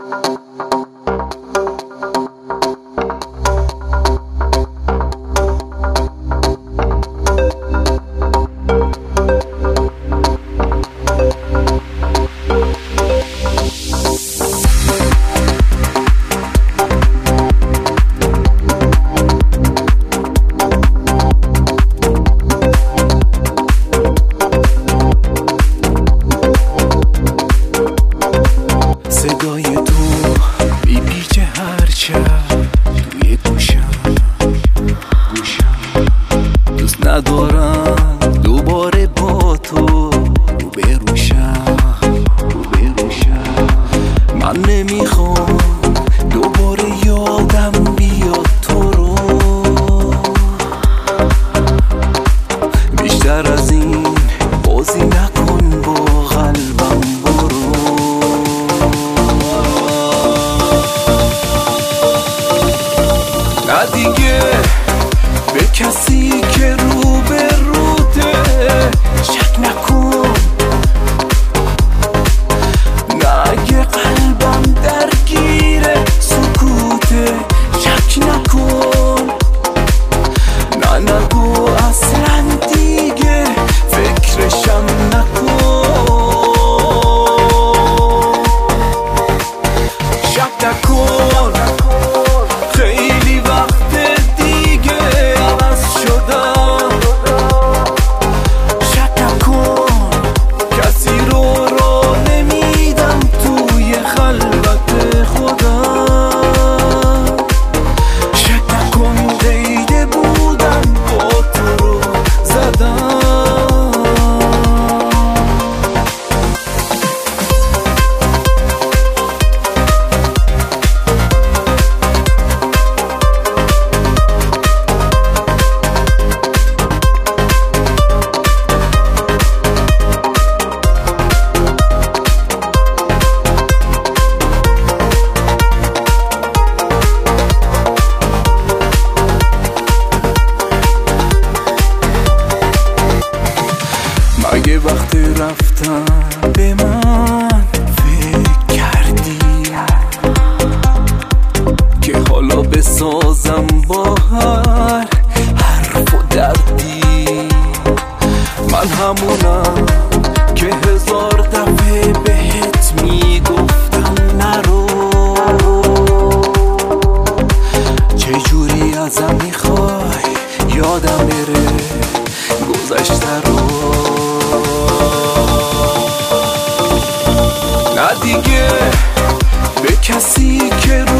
صدای تو میپیچه هر شب توی گوشم دوست ندارم دوباره با تو روبروشم من نمیخوام دوباره یادم بیاد تو رو بیشتر از این بازی نکن با قلبم برو نه دیگه به کسی که رو به روته شک نکن نه اگه قلبم درگیره سکوته شک نکن نه نگو اصلا دیگه فکرشم نکن شک نکن خیلی وقت دیگه عوض شدم شک نکن کسی رو نمیدم توی خلوت خودم شک نکن قیده بودم با تو رو زدم مگه وقت رفتن به من فکر کردی که حالا بسازم با هر حرف و دردی من همونم که هزار دفعه بهت میگفتم نرو چجوری ازم میخوای یادم بره گذشته رو نه دیگه به کسی که رو